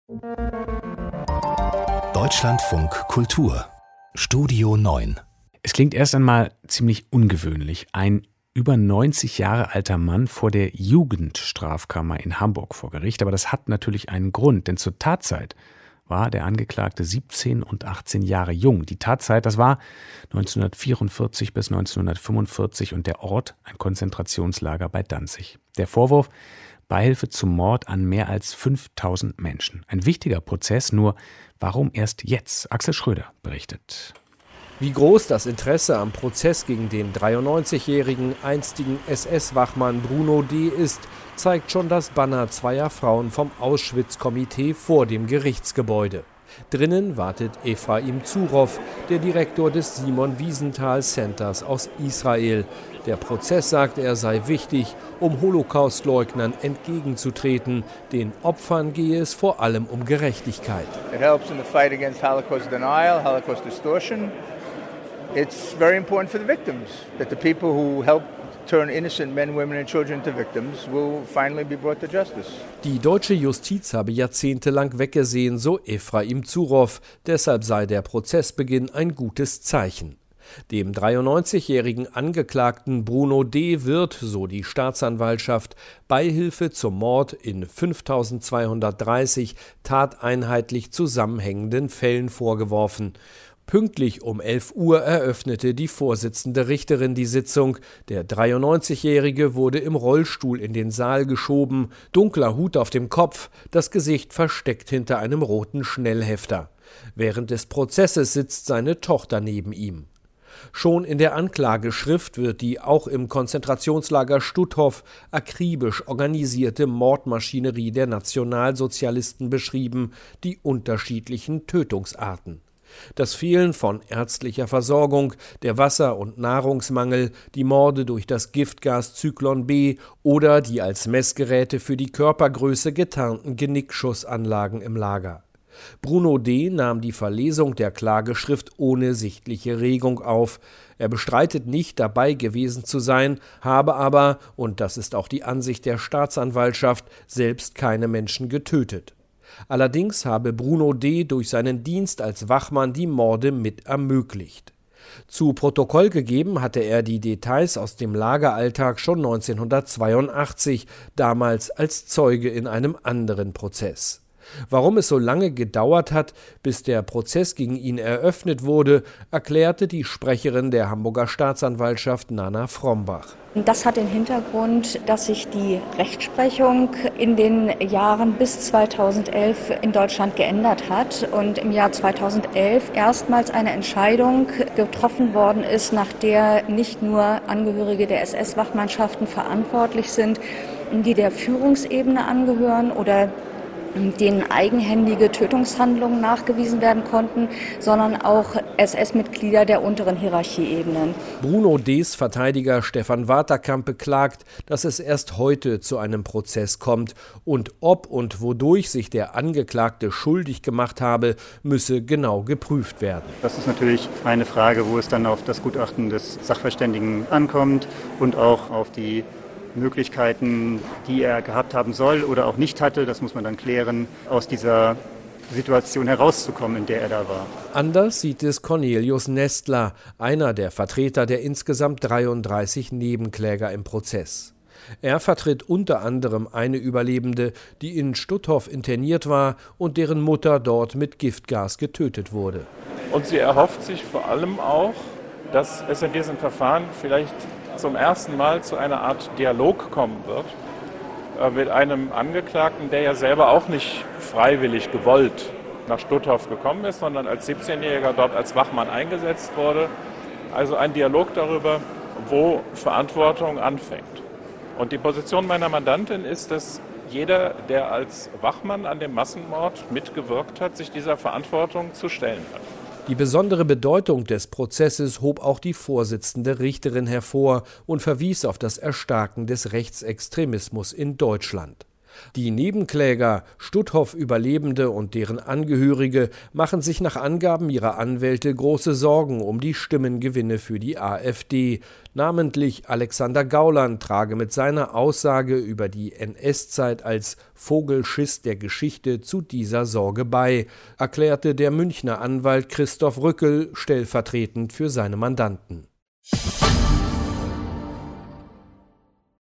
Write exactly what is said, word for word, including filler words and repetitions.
Deutschlandfunk Kultur Studio neun. Es klingt erst einmal ziemlich ungewöhnlich. Ein über neunzig Jahre alter Mann vor der Jugendstrafkammer in Hamburg vor Gericht. Aber das hat natürlich einen Grund, denn zur Tatzeit war der Angeklagte siebzehn und achtzehn Jahre jung. Die Tatzeit, das war neunzehnhundertvierundvierzig bis neunzehnhundertfünfundvierzig und der Ort ein Konzentrationslager bei Danzig. Der Vorwurf: Beihilfe zum Mord an mehr als fünftausend Menschen. Ein wichtiger Prozess, nur warum erst jetzt? Axel Schröder berichtet. Wie groß das Interesse am Prozess gegen den dreiundneunzigjährigen einstigen S S-Wachmann Bruno D. ist, zeigt schon das Banner zweier Frauen vom Auschwitz-Komitee vor dem Gerichtsgebäude. Drinnen wartet Ephraim Zurow, der Direktor des Simon Wiesenthal Centers aus Israel. Der Prozess, sagt er, sei wichtig, um Holocaustleugnern entgegenzutreten. Den Opfern gehe es vor allem um Gerechtigkeit. It helps in the fight against Holocaust denial, Holocaust distortion. It's very important for the victims that the people who helped turn innocent men, women and children into victims will finally be brought to justice. Die deutsche Justiz habe jahrzehntelang weggesehen, so Ephraim Zurow. Deshalb sei der Prozessbeginn ein gutes Zeichen. Dem dreiundneunzigjährigen Angeklagten Bruno D. wird, so die Staatsanwaltschaft, Beihilfe zum Mord in fünftausendzweihundertdreißig tateinheitlich zusammenhängenden Fällen vorgeworfen. Pünktlich um elf Uhr eröffnete die Vorsitzende Richterin die Sitzung. Der dreiundneunzigjährige wurde im Rollstuhl in den Saal geschoben, dunkler Hut auf dem Kopf, das Gesicht versteckt hinter einem roten Schnellhefter. Während des Prozesses sitzt seine Tochter neben ihm. Schon in der Anklageschrift wird die auch im Konzentrationslager Stutthof akribisch organisierte Mordmaschinerie der Nationalsozialisten beschrieben, die unterschiedlichen Tötungsarten. Das Fehlen von ärztlicher Versorgung, der Wasser- und Nahrungsmangel, die Morde durch das Giftgas Zyklon B oder die als Messgeräte für die Körpergröße getarnten Genickschussanlagen im Lager. Bruno D. nahm die Verlesung der Klageschrift ohne sichtliche Regung auf. Er bestreitet nicht, dabei gewesen zu sein, habe aber, und das ist auch die Ansicht der Staatsanwaltschaft, selbst keine Menschen getötet. Allerdings habe Bruno D. durch seinen Dienst als Wachmann die Morde mit ermöglicht. Zu Protokoll gegeben hatte er die Details aus dem Lageralltag schon neunzehnhundertzweiundachtzig, damals als Zeuge in einem anderen Prozess. Warum es so lange gedauert hat, bis der Prozess gegen ihn eröffnet wurde, erklärte die Sprecherin der Hamburger Staatsanwaltschaft Nana Frombach. Das hat den Hintergrund, dass sich die Rechtsprechung in den Jahren bis zweitausendelf in Deutschland geändert hat und im Jahr zweitausendelf erstmals eine Entscheidung getroffen worden ist, nach der nicht nur Angehörige der S S-Wachmannschaften verantwortlich sind, die der Führungsebene angehören oder denen eigenhändige Tötungshandlungen nachgewiesen werden konnten, sondern auch S S-Mitglieder der unteren Hierarchieebenen. Bruno D.s Verteidiger Stefan Waterkamp beklagt, dass es erst heute zu einem Prozess kommt und ob und wodurch sich der Angeklagte schuldig gemacht habe, müsse genau geprüft werden. Das ist natürlich eine Frage, wo es dann auf das Gutachten des Sachverständigen ankommt und auch auf die Möglichkeiten, die er gehabt haben soll oder auch nicht hatte, das muss man dann klären, aus dieser Situation herauszukommen, in der er da war. Anders sieht es Cornelius Nestler, einer der Vertreter der insgesamt dreiunddreißig Nebenkläger im Prozess. Er vertritt unter anderem eine Überlebende, die in Stutthof interniert war und deren Mutter dort mit Giftgas getötet wurde. Und sie erhofft sich vor allem auch, dass es in diesem Verfahren vielleicht zum ersten Mal zu einer Art Dialog kommen wird äh, mit einem Angeklagten, der ja selber auch nicht freiwillig gewollt nach Stutthof gekommen ist, sondern als siebzehnjähriger dort als Wachmann eingesetzt wurde. Also ein Dialog darüber, wo Verantwortung anfängt. Und die Position meiner Mandantin ist, dass jeder, der als Wachmann an dem Massenmord mitgewirkt hat, sich dieser Verantwortung zu stellen hat. Die besondere Bedeutung des Prozesses hob auch die Vorsitzende Richterin hervor und verwies auf das Erstarken des Rechtsextremismus in Deutschland. Die Nebenkläger, Stutthof-Überlebende und deren Angehörige, machen sich nach Angaben ihrer Anwälte große Sorgen um die Stimmengewinne für die AfD. Namentlich Alexander Gauland trage mit seiner Aussage über die N S-Zeit als Vogelschiss der Geschichte zu dieser Sorge bei, erklärte der Münchner Anwalt Christoph Rückel stellvertretend für seine Mandanten.